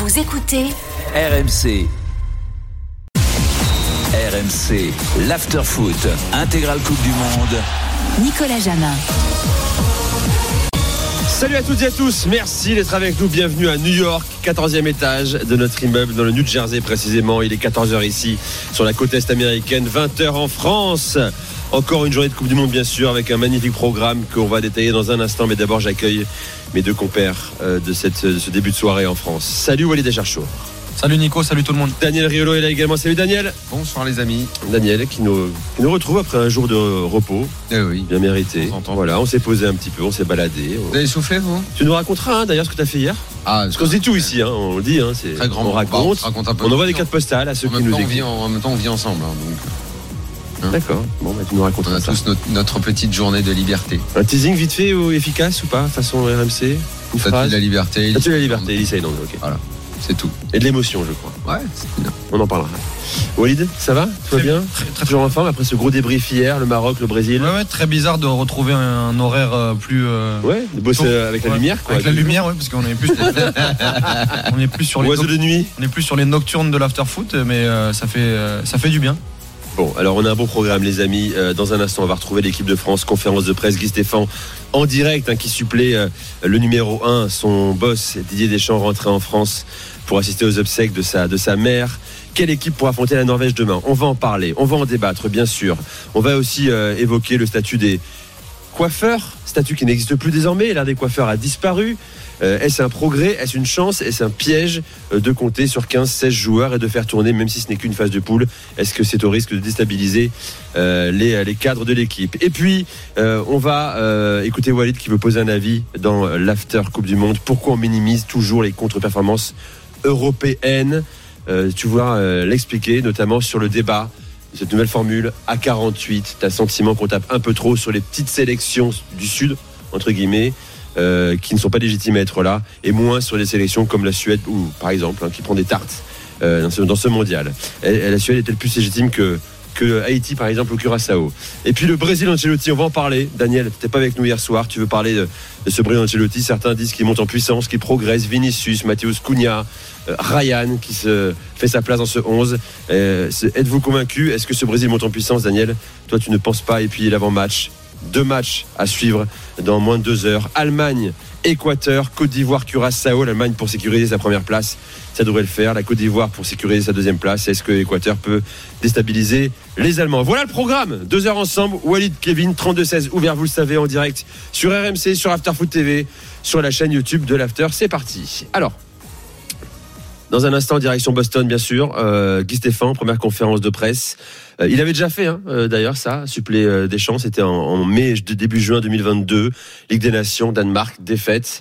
Vous écoutez RMC. RMC, l'after-foot, intégrale Coupe du Monde. Nicolas Jamin. Salut à toutes et à tous, merci d'être avec nous, bienvenue à New York, 14e étage de notre immeuble dans le New Jersey précisément. Il est 14h ici sur la côte est américaine, 20h en France. Encore une journée de Coupe du Monde bien sûr, avec un magnifique programme qu'on va détailler dans un instant. Mais d'abord j'accueille mes deux compères de ce début de soirée en France. Salut Walid Acharchour. Salut Nico, salut tout le monde. Daniel Riolo est là également, salut Daniel. Bonsoir les amis. Daniel qui nous retrouve après un jour de repos. Oui. Bien mérité. Voilà, on s'est posé un petit peu, on s'est baladé. Vous avez soufflé vous? Tu nous raconteras d'ailleurs ce que tu as fait hier. Parce qu'on se dit tout ici, on le dit, c'est très grand. On raconte un peu on envoie des cartes postales à ceux qui nous écoutent. En même temps on vit ensemble. D'accord, bon tu nous raconteras ça. On a tous notre petite journée de liberté. Un teasing vite fait ou efficace ou pas, façon RMC? Une phrase. La liberté. Statut de la liberté, Elisa Edong, ok. Voilà, c'est tout. Et de l'émotion je crois. Ouais, c'est bien. On en parlera. Walid, ça va? Tout va bien? Très toujours en forme après ce gros débrief hier, le Maroc, le Brésil. Ouais, très bizarre de retrouver un horaire plus. Ouais, de bosser avec la lumière quoi. Avec la lumière, ouais, parce qu'on est plus. On est plus sur les. Oiseaux de nuit. On est plus sur les nocturnes de l'after-foot, mais ça fait du bien. Bon, alors on a un beau programme les amis. Dans un instant on va retrouver l'équipe de France, conférence de presse, Guy Stéphane en direct qui supplée le numéro 1, son boss Didier Deschamps rentré en France pour assister aux obsèques de sa mère. Quelle équipe pour affronter la Norvège demain? On va en parler, on va en débattre bien sûr. On va aussi évoquer le statut des coiffeurs, statut qui n'existe plus désormais. L'un des coiffeurs a disparu. Est-ce un progrès? Est-ce une chance? Est-ce un piège de compter sur 15-16 joueurs et de faire tourner même si ce n'est qu'une phase de poule? Est-ce que c'est au risque de déstabiliser les cadres de l'équipe? Et puis on va écouter Walid qui veut poser un avis dans l'after Coupe du Monde. Pourquoi on minimise toujours les contre-performances européennes? Tu vas l'expliquer notamment sur le débat de cette nouvelle formule A48. T'as le sentiment qu'on tape un peu trop sur les petites sélections du Sud entre guillemets qui ne sont pas légitimes à être là, et moins sur des sélections comme la Suède ou par exemple qui prend des tartes dans ce mondial. La Suède est-elle plus légitime que Haïti par exemple au Curaçao? Et puis le Brésil Ancelotti, on va en parler. Daniel, t'étais pas avec nous hier soir, tu veux parler de ce Brésil Ancelotti. Certains disent qu'il monte en puissance, qu'il progresse. Vinicius, Matheus Cunha, Ryan qui se fait sa place dans ce 11. Êtes-vous convaincu? Est-ce que ce Brésil monte en puissance, Daniel? Toi tu ne penses pas? Et puis l'avant-match, 2 matchs à suivre dans moins de 2 heures. Allemagne, Équateur, Côte d'Ivoire, Curaçao. L'Allemagne pour sécuriser sa première place, ça devrait le faire. La Côte d'Ivoire pour sécuriser sa deuxième place. Est-ce que l'Équateur peut déstabiliser les Allemands? Voilà le programme. 2 heures ensemble. Walid, Kevin, 32-16 ouvert, vous le savez, en direct sur RMC, sur AfterFoot TV, sur la chaîne YouTube de l'After. C'est parti. Alors, dans un instant, direction Boston, bien sûr. Guy Stéphane, première conférence de presse. Il avait déjà fait, d'ailleurs, ça, suppléer Deschamps. C'était en mai, début juin 2022. Ligue des Nations, Danemark, défaite.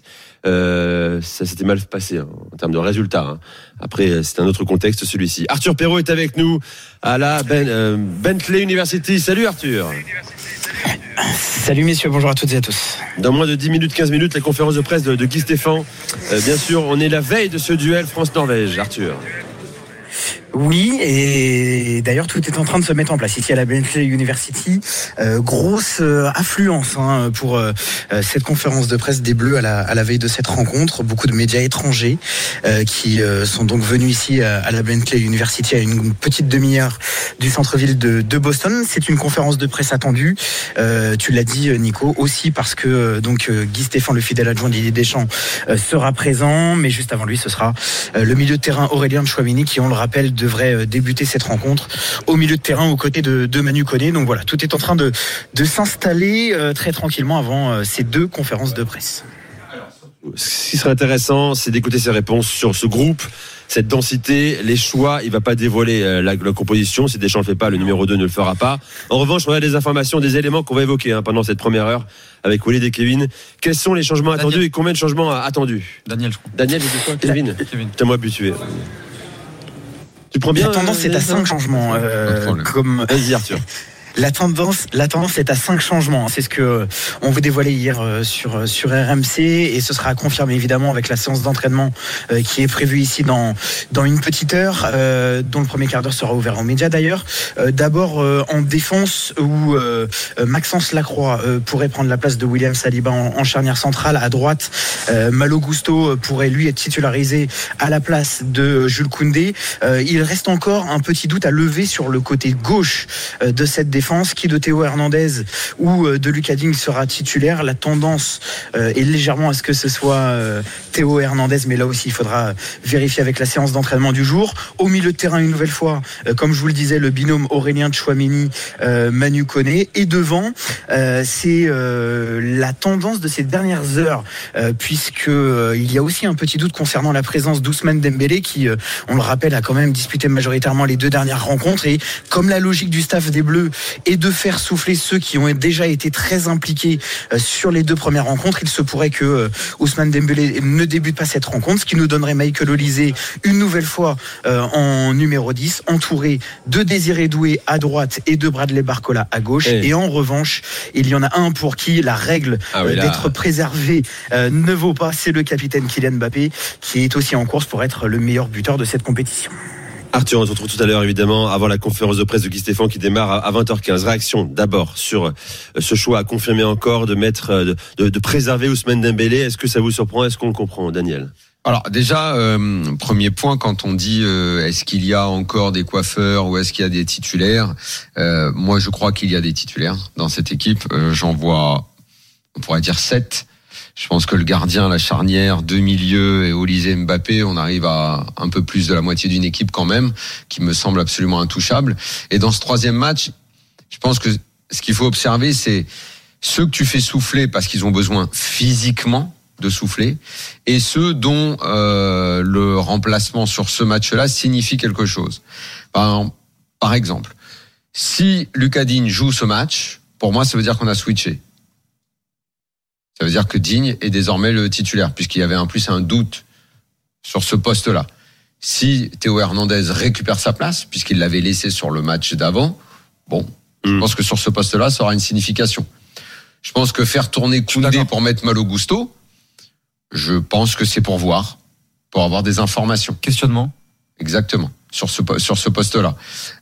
Ça s'était mal passé en termes de résultats. Après, c'est un autre contexte, celui-ci. Arthur Perrault est avec nous à la Bentley University. Salut Arthur. Salut messieurs, bonjour à toutes et à tous. Dans moins de 10 minutes, 15 minutes, la conférence de presse de Guy Stéphane. Bien sûr, on est la veille de ce duel France-Norvège, Arthur. Oui, et d'ailleurs tout est en train de se mettre en place ici à la Bentley University. Grosse affluence pour cette conférence de presse des Bleus à la veille de cette rencontre. Beaucoup de médias étrangers qui sont donc venus ici à la Bentley University à une petite demi-heure du centre-ville de Boston. C'est une conférence de presse attendue. Tu l'as dit Nico, aussi parce que Guy Stéphane, le fidèle adjoint Didier Deschamps, sera présent. Mais juste avant lui, ce sera le milieu de terrain Aurélien Tchouaméni qui, on le rappelle, devrait débuter cette rencontre au milieu de terrain aux côtés de Manu Koné. Donc voilà, tout est en train de s'installer très tranquillement avant ces 2 conférences de presse. Ce qui serait intéressant, c'est d'écouter ses réponses sur ce groupe, cette densité, les choix. Il ne va pas dévoiler la composition. Si Deschamps ne le fait pas, le numéro 2 ne le fera pas. En revanche, on a des informations, des éléments qu'on va évoquer pendant cette première heure avec Walid et Kevin. Quels sont les changements attendus et combien de changements attendus? Daniel, je crois. Daniel, j'ai dit quoi? Kevin. T'es moi habitué. Tu prends bien. La tendance est à 5 changements. Vas-y Arthur. La tendance est à 5 changements. C'est ce que on vous dévoilait hier sur RMC, et ce sera confirmé évidemment avec la séance d'entraînement qui est prévue ici dans une petite heure, dont le premier quart d'heure sera ouvert aux médias d'ailleurs. D'abord en défense, où Maxence Lacroix pourrait prendre la place de William Saliba en charnière centrale. À droite, Malo Gusto pourrait lui être titularisé à la place de Jules Koundé. Il reste encore un petit doute à lever sur le côté gauche de cette défense, qui de Théo Hernandez ou de Lucas Digne sera titulaire. La tendance est légèrement à ce que ce soit Théo Hernandez, mais là aussi il faudra vérifier avec la séance d'entraînement du jour. Au milieu de terrain, une nouvelle fois, comme je vous le disais, le binôme Aurélien Tchouaméni, Manu Koné. Et devant, c'est la tendance de ces dernières heures, puisque il y a aussi un petit doute concernant la présence d'Ousmane Dembélé, qui, on le rappelle, a quand même disputé majoritairement les 2 dernières rencontres. Et comme la logique du staff des Bleus est de faire souffler ceux qui ont déjà été très impliqués sur les 2 premières rencontres, il se pourrait que Ousmane Dembélé ne débute pas cette rencontre, ce qui nous donnerait Michael Olise une nouvelle fois en numéro 10, entouré de Désiré Doué à droite et de Bradley Barcola à gauche. Et en revanche, il y en a un pour qui la règle d'être préservé ne vaut pas, c'est le capitaine Kylian Mbappé, qui est aussi en course pour être le meilleur buteur de cette compétition. Arthur, on se retrouve tout à l'heure évidemment avant la conférence de presse de Guy Stéphane qui démarre à 20h15. Réaction d'abord sur ce choix à confirmer encore de préserver Ousmane Dembélé. Est-ce que ça vous surprend? Est-ce qu'on le comprend, Daniel? Alors déjà, premier point, quand on dit est-ce qu'il y a encore des coiffeurs ou est-ce qu'il y a des titulaires, moi je crois qu'il y a des titulaires dans cette équipe. J'en vois, on pourrait dire 7. Je pense que le gardien, la charnière, 2 milieux et Olise Mbappé, on arrive à un peu plus de la moitié d'une équipe quand même, qui me semble absolument intouchable. Et dans ce 3e match, je pense que ce qu'il faut observer, c'est ceux que tu fais souffler parce qu'ils ont besoin physiquement de souffler, et ceux dont le remplacement sur ce match-là signifie quelque chose. Par exemple, si Lucas Digne joue ce match, pour moi, ça veut dire qu'on a switché. Ça veut dire que Digne est désormais le titulaire, puisqu'il y avait en plus un doute sur ce poste-là. Si Théo Hernandez récupère sa place, puisqu'il l'avait laissé sur le match d'avant, je pense que sur ce poste-là, ça aura une signification. Je pense que faire tourner Koundé pour mettre Malo Gusto, je pense que c'est pour voir, pour avoir des informations. Questionnement. Exactement, sur ce poste-là.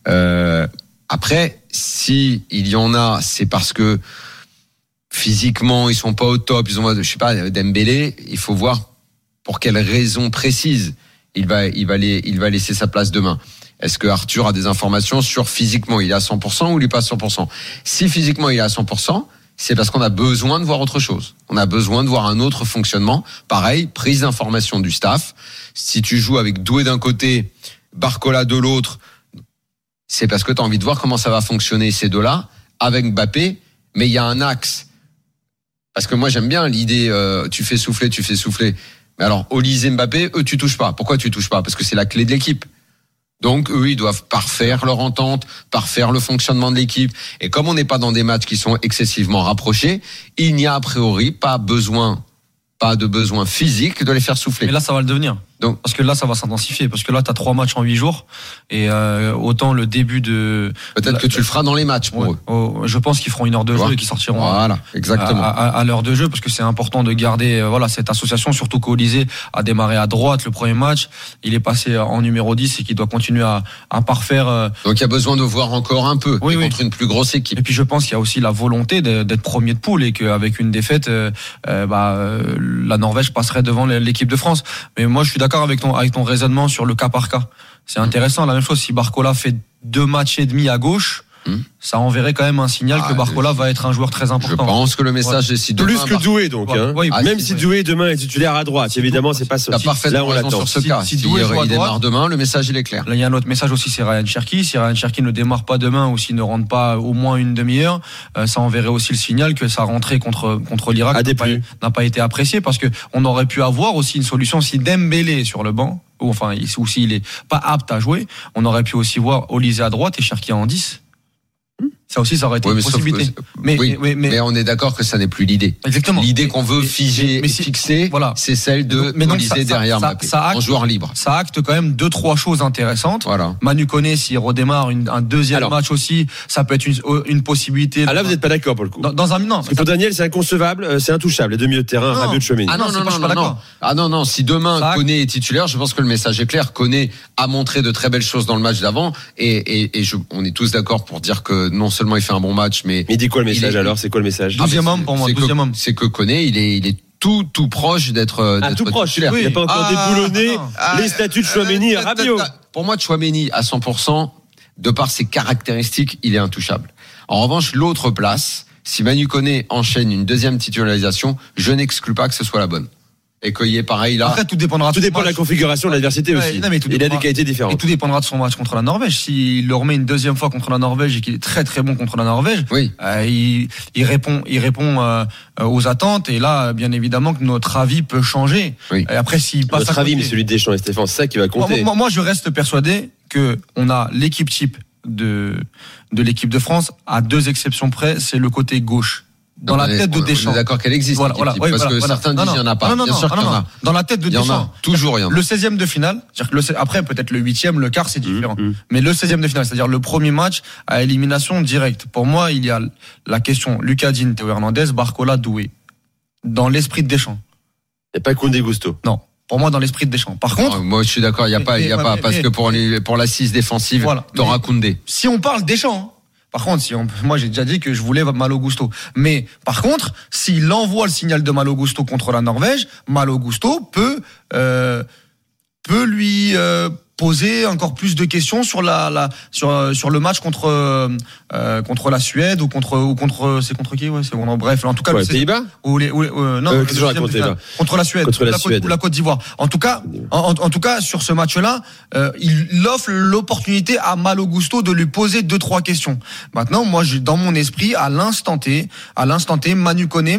Après, si il y en a, c'est parce que physiquement, ils sont pas au top. Ils ont, je sais pas, Dembélé. Il faut voir pour quelle raison précise il va laisser sa place demain. Est-ce que Arthur a des informations sur physiquement, il est à 100% ou il est pas à 100%? Si physiquement il est à 100%, c'est parce qu'on a besoin de voir autre chose. On a besoin de voir un autre fonctionnement. Pareil, prise d'information du staff. Si tu joues avec Doué d'un côté, Barcola de l'autre, c'est parce que tu as envie de voir comment ça va fonctionner ces deux-là avec Mbappé. Mais il y a un axe. Parce que moi, j'aime bien l'idée, tu fais souffler. Mais alors, Olise Mbappé, eux, tu touches pas. Pourquoi tu touches pas? Parce que c'est la clé de l'équipe. Donc, eux, ils doivent parfaire leur entente, parfaire le fonctionnement de l'équipe. Et comme on n'est pas dans des matchs qui sont excessivement rapprochés, il n'y a a priori pas de besoin physique de les faire souffler. Mais là, ça va le devenir. Donc, parce que là, ça va s'intensifier. Parce que là, t'as 3 matchs en 8 jours. Et autant le début de... Peut-être que tu le feras dans les matchs pour eux. Je pense qu'ils feront 1 heure de jeu et qu'ils sortiront exactement. à l'heure de jeu. Parce que c'est important de garder cette association. Surtout qu'Olise a démarré à droite le premier match. Il est passé en numéro 10 et qu'il doit continuer à parfaire. Donc il y a besoin de voir encore un peu contre une plus grosse équipe. Et puis je pense qu'il y a aussi la volonté d'être premier de poule et qu'avec une défaite, la Norvège passerait devant l'équipe de France. Mais moi, je suis d'accord avec ton raisonnement sur le cas par cas. C'est intéressant. La même chose, si Barcola fait 2 matchs et demi à gauche, ça enverrait quand même un signal que Barcola va être un joueur très important. Je pense que le message est si plus que Doué donc. Même si Doué demain est titulaire à droite, évidemment c'est pas ça. T'as parfaitement raison sur ce cas. Si Doué il démarre demain, le message il est clair. Là il y a un autre message aussi, c'est Ryan Cherki. Si Ryan Cherki ne démarre pas demain ou s'il ne rentre pas au moins une demi-heure, ça enverrait aussi le signal que sa rentrée contre l'Irak n'a pas été appréciée, parce que on aurait pu avoir aussi une solution si Dembélé est sur le banc ou s'il est pas apte à jouer, on aurait pu aussi voir Olise à droite et Cherki en 10. Ça aussi, ça aurait été Ouais, une possibilité. Mais on est d'accord que ça n'est plus l'idée. Exactement. L'idée qu'on veut figer et fixer, voilà. c'est celle de Olysée derrière Mbappé, en joueur libre. Ça acte quand même 2-3 choses intéressantes. Voilà. Manu Koné, s'il redémarre un deuxième match aussi, ça peut être une possibilité. Ah là, vous n'êtes pas d'accord pour le coup. Dans un non. Parce que pour Daniel, c'est inconcevable, c'est intouchable. Les deux milieux de terrain, Rabiot, Tchouaméni. Ah non. Si demain Koné est titulaire, je pense que le message est clair. Koné a montré de très belles choses dans le match d'avant, on est tous d'accord pour dire que non seulement il fait un bon match, mais il dit quoi le message alors? C'est quoi le message? 12e homme pour moi. C'est que Koné, il est tout proche d'être tout proche. titulaire. Il n'y a pas encore déboulonné les statuts de Tchouaméni et Rabiot. Pour moi, Tchouaméni à 100%, de par ses caractéristiques, il est intouchable. En revanche, l'autre place, si Manu Koné enchaîne une deuxième titularisation, je n'exclus pas que ce soit la bonne. Et qu'il y ait pareil là. Après, tout dépend de la configuration de l'adversité aussi. Il a des qualités différentes. Et tout dépendra de son match contre la Norvège. S'il le remet une deuxième fois contre la Norvège et qu'il est très très bon contre la Norvège, il répond aux attentes. Et là, bien évidemment, que notre avis peut changer. Oui. Et après, s'il passe notre avis, mais celui de Deschamps et Stéphane, c'est ça qui va compter. Moi, je reste persuadé que on a l'équipe type de l'équipe de France à 2 exceptions près. C'est le côté gauche. Dans la tête de Deschamps. On est d'accord qu'elle existe. Certains disent qu'il n'y en a pas. Bien sûr qu'il y en a. Dans la tête de Deschamps. Toujours il y en a. Le 16e de finale, après peut-être le 8e, le quart, c'est différent. Mais le 16e de finale, c'est-à-dire le premier match à élimination directe. Pour moi, il y a la question Lucas Digne, Théo Hernandez, Barcola, Doué. Dans l'esprit de Deschamps. Il n'y a pas Koundé Gusto. Non. Pour moi, dans l'esprit de Deschamps. Par contre. Moi, je suis d'accord, il n'y a pas, parce que pour l'assise défensive, t'auras Koundé. Si on parle Deschamps, par contre, moi j'ai déjà dit que je voulais Malo Gusto. Mais par contre, s'il envoie le signal de Malo Gusto contre la Norvège, Malo Gusto peut lui poser encore plus de questions sur sur le match contre la Suède ou contre c'est contre qui bref en tout cas les Pays-Bas contre la Suède ou la Côte d'Ivoire. En tout cas sur ce match-là, il offre l'opportunité à Malo Gusto de lui poser 2-3 questions. Maintenant, moi dans mon esprit à l'instant T, Manu Koné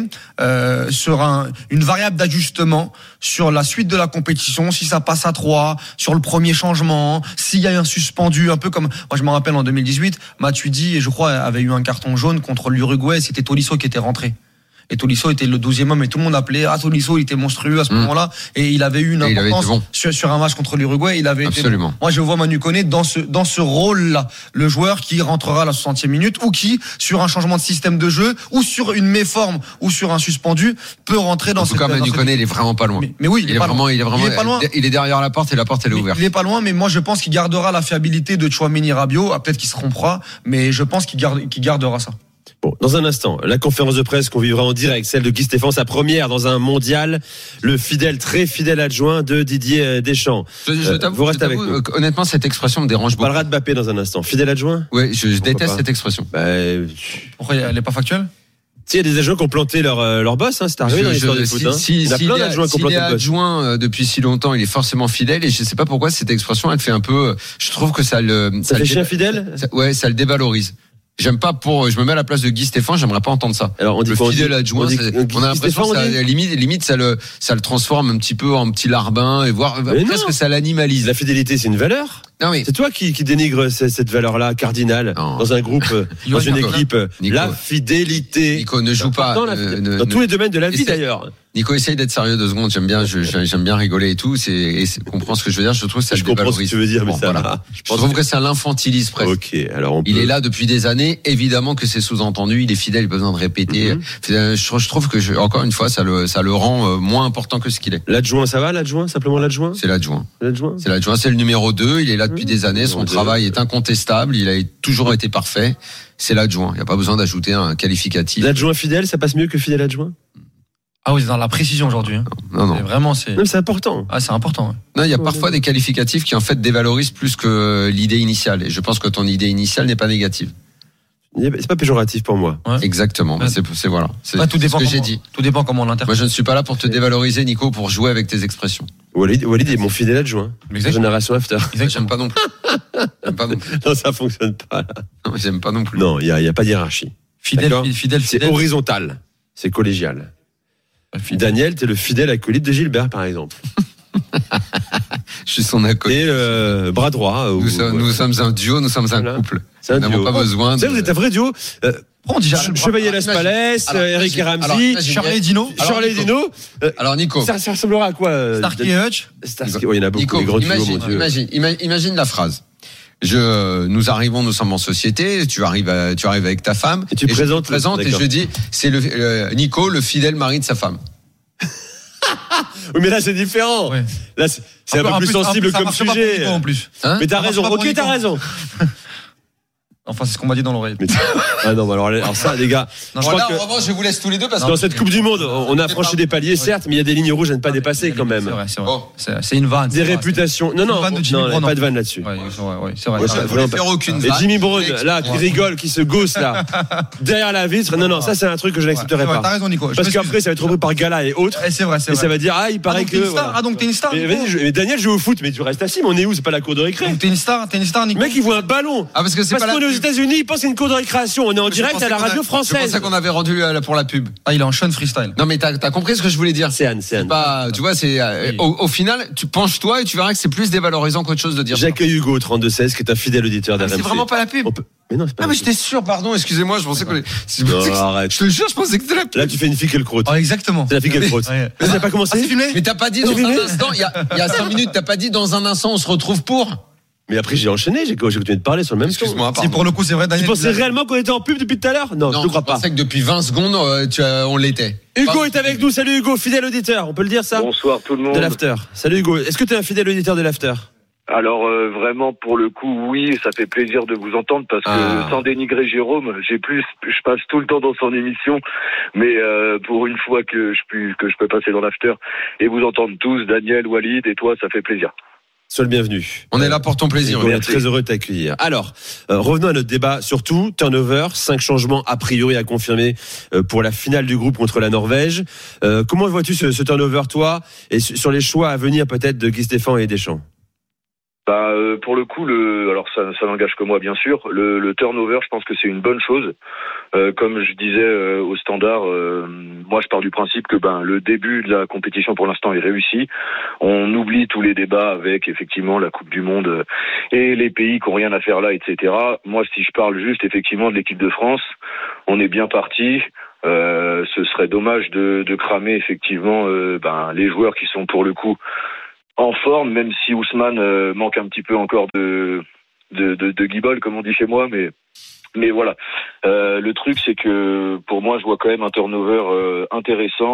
sera une variable d'ajustement sur la suite de la compétition, si ça passe à 3, sur le premier changement, s'il y a un suspendu, un peu comme moi je me rappelle en 2018, Matuidi, je crois, avait eu un carton jaune contre l'Uruguay, c'était Tolisso qui était rentré. Et Tolisso était le 12e homme et tout le monde appelait Tolisso, il était monstrueux à ce moment-là et il avait eu une importance sur un match contre l'Uruguay, il avait été bon. Moi je vois Manu Koné dans ce rôle-là, le joueur qui rentrera à la 60e minute ou qui sur un changement de système de jeu ou sur une méforme ou sur un suspendu peut rentrer dans cette. En tout cas, Manu Koné, il est vraiment pas loin. Mais oui, il est pas loin. Il est derrière la porte et la porte elle est ouverte. Il est pas loin, mais moi je pense qu'il gardera la fiabilité de Tchouaméni, Rabiot. Peut-être qu'il se trompera, mais je pense qu'il gardera ça. Bon, dans un instant, la conférence de presse qu'on vivra en direct, celle de Guy Stéphane, sa première dans un mondial, le très fidèle adjoint de Didier Deschamps. Vous restez avec nous. Honnêtement, cette expression me dérange beaucoup. On parlera de Mbappé dans un instant. Fidèle adjoint? Oui, je déteste cette expression. Pourquoi elle n'est pas factuelle? Il y a des adjoints qui ont planté leur boss, c'est arrivé dans l'histoire du foot. Il y a plein d'adjoints qui ont planté le boss. S'il est adjoint depuis si longtemps, il est forcément fidèle, et je sais pas pourquoi cette expression, elle fait un peu, je trouve que ça fait chien fidèle? Ça le dévalorise. Je me mets à la place de Guy Stéphane, j'aimerais pas entendre ça. Alors, on dit le fidèle adjoint, on a l'impression que limite ça le transforme un petit peu en petit larbin et presque que ça l'animalise. La fidélité, c'est une valeur. Non, mais c'est toi qui dénigre cette valeur-là cardinale dans un groupe, dans une équipe. Nico, la fidélité. Nico ne joue pas dans tous les domaines de la vie d'ailleurs. Nico, essaye d'être sérieux 2 secondes. J'aime bien rigoler et tout. Comprends ce que je veux dire. Je trouve que ça le dévalorise. Je comprends ce que tu veux dire, mais ça va. Je trouve que ça l'infantilise presque. Ok, alors il est là depuis des années. Évidemment que c'est sous-entendu. Il est fidèle. Il a besoin de répéter. Je trouve que encore une fois, ça le rend moins important que ce qu'il est. L'adjoint, ça va? Simplement l'adjoint? C'est l'adjoint. C'est le numéro 2. Il est là depuis des années. Son travail est incontestable. Il a toujours été parfait. C'est l'adjoint. Il n'y a pas besoin d'ajouter un qualificatif. L'adjoint fidèle, ça passe mieux que fidèle adjoint? Ah oui, c'est dans la précision aujourd'hui. Non. Vraiment, c'est important. Ah, c'est important. Ouais. Non, il y a parfois des qualificatifs qui en fait dévalorisent plus que l'idée initiale. Et je pense que ton idée initiale n'est pas négative. C'est pas péjoratif pour moi. Ouais. Exactement. Ouais. C'est voilà. C'est tout dépend ce que j'ai dit. Tout dépend comment on l'interprète. Moi, je ne suis pas là pour te dévaloriser, Nico, pour jouer avec tes expressions. Walid est mon fidèle adjoint. Génération After. J'aime pas non plus. Non, ça fonctionne pas. Là. Non, j'aime pas non plus. Non, il y a pas de hiérarchie. Fidèle. C'est horizontal. C'est collégial. Daniel, t'es le fidèle acolyte de Gilbert, par exemple. Je suis son acolyte. Et bras droit. Nous sommes un duo, nous sommes un couple. C'est un Nous n'avons duo. pas besoin. Vous savez, vous êtes un vrai duo. On dit Chevalier Las Palais, Eric et Ramsey, Charlie Dino. Charlie Dino. Alors Nico, Ça ressemblera à quoi Starkey et Hutch. Starsky, il y en a beaucoup, Nico, les grands duos, mon Dieu. imagine la phrase. Nous sommes en société. Tu arrives avec ta femme. Et tu présentes, et je dis, c'est Nico, le fidèle mari de sa femme. Oui, mais là, c'est différent. Ouais. Là, c'est un peu plus sensible comme sujet. En plus. Hein? Mais t'as raison. Ok, t'as raison. Enfin, c'est ce qu'on m'a dit dans l'oreille. Ah non, alors ça, les gars. Non, je crois Là, que en revanche, je vous laisse tous les deux parce que dans cette Coupe du Monde, on a franchi des paliers, certes, mais il y a des lignes rouges à ne pas dépasser quand même. C'est vrai, c'est vrai. Bon. C'est une vanne. Des réputations. Non, Une vanne de Jimmy non, Brown, pas de vanne là-dessus. Ouais, c'est vrai. Ouais, je ça, ne vraiment voulais faire aucune Et vanne. Jimmy Brown, là, qui rigole, qui se gausse, là, derrière la vitre. Non, ça, c'est un truc que je n'accepterai T'as pas. raison, Nico. Parce qu'après, ça va être repris par Gala et autres. C'est vrai, c'est Et vrai. ça va dire, il paraît que. Ah, donc t'es une star. Mais vas-y, mais Daniel joue au foot, mais tu restes assis, mais on est où? C'est pas la cour de récré. Donc t'es une star, Le Nico. mec, il voit un ballon. Ah, parce que c'est Parce pas qu'on est aux États-Unis, il pense que c'est une cour de récréation. On est en direct à la radio C'est pour française. ça qu'on avait rendu pour la pub. Ah, il est en Sean freestyle. Non, mais t'as compris ce que je voulais dire. C'est Anne. Pas, tu vois, c'est Oui. au final, tu penches-toi et tu verras que c'est plus dévalorisant qu'autre chose de dire. J'accueille Hugo, 32-16, qui est un fidèle auditeur ça. d'RMC. C'est vraiment pas la pub. Mais non, c'est pas Ah, la mais pub. j'étais sûr, pardon, excusez-moi, je pensais qu'on est. Non, arrête. Je te jure, je pensais que c'était la pub. Là, tu fais une fille qu'elle crotte. Ah, exactement. C'est la fille qu'elle crotte. Ouais. Mais ça n'a pas commencé? C'est filmé? Mais t'as pas dit Ah, dans j'ai filmé un instant, il y a 5 minutes, t'as pas dit dans un instant, on se retrouve pour. Mais après, j'ai enchaîné, j'ai continué de parler sur le même ton. Excuse-moi, Si pardon. pour le coup, c'est vrai, Tu Daniel. pensais réellement qu'on était en pub depuis tout à l'heure? Non, je Non, ne crois je pas. pensais que depuis 20 secondes, on l'était. Hugo est avec nous. Salut Hugo, fidèle auditeur. On peut le dire ça? Bonsoir tout le De monde. l'after. Salut Hugo. Est-ce que tu es un fidèle auditeur de l'after? Alors vraiment pour le coup oui, ça fait plaisir de vous entendre parce que sans dénigrer Jérôme, je passe tout le temps dans son émission, mais pour une fois que je peux passer dans l'after et vous entendre tous, Daniel, Walid et toi, ça fait plaisir. Sois le bienvenu. On est là pour ton plaisir. Hugo, on est merci. très heureux de t'accueillir. Alors, revenons à notre débat. Surtout, turnover, 5 changements a priori à confirmer pour la finale du groupe contre la Norvège. Comment vois-tu ce turnover, toi, et sur les choix à venir peut-être de Guy Stéphane et Deschamps? Pour le coup, alors ça n'engage que moi bien sûr. Le turnover, je pense que c'est une bonne chose. Comme je disais au standard, moi je pars du principe que le début de la compétition pour l'instant est réussi. On oublie tous les débats avec effectivement la Coupe du Monde et les pays qui n'ont rien à faire là, etc. Moi, si je parle juste effectivement de l'équipe de France, on est bien parti. Ce serait dommage de cramer effectivement les joueurs qui sont pour le coup en forme, même si Ousmane manque un petit peu encore de guibole, comme on dit chez moi, mais voilà. Le truc, c'est que pour moi, je vois quand même un turnover intéressant.